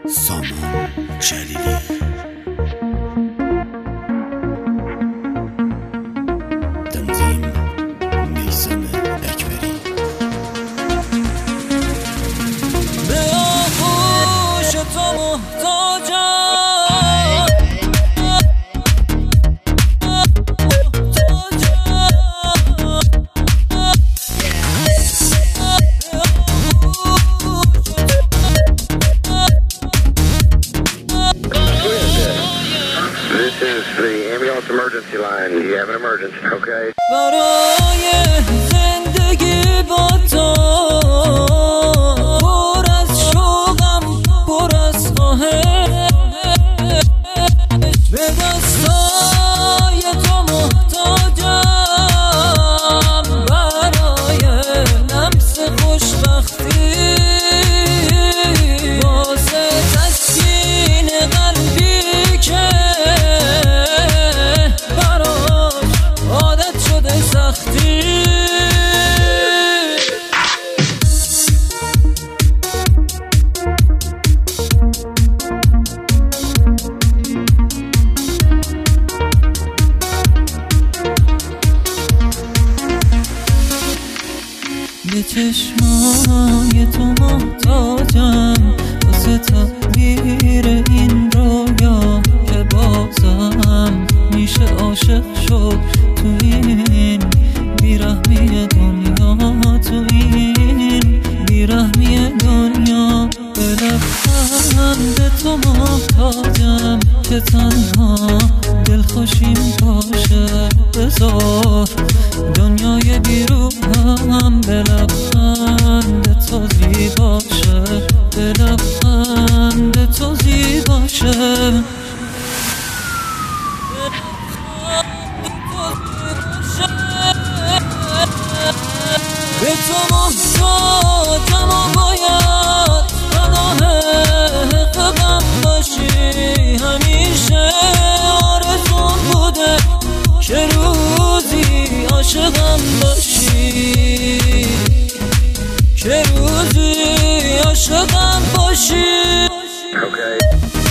سامان جلیلی تنظیم میثم اکبری به آغوش تو محتاجم This is the ambulance emergency line. You have an emergency, okay? برای زندگی با تو پر از شوقم پر از خواهش به دستای تو محتاجم برای لمس خوشبختی واسه تسکین قلبی که عادت شده سختی به چشمای تو محتاجم واسه تعبیر این رویا که بازم میشه عاشق شد تو این بیرحمی دنیا تو این بیرحمی دنیا به لبخند تو محتاجم که تنها دلخوشیم باشه بذار دنیای بیرونم به لبخند تو زیباشه به لبخند تو زیباشه به تو محتاجم و باید پناه غم باشی همیشه آرزوم بوده که روزی عاشقم باشی که روزی عاشقم باشی Okay.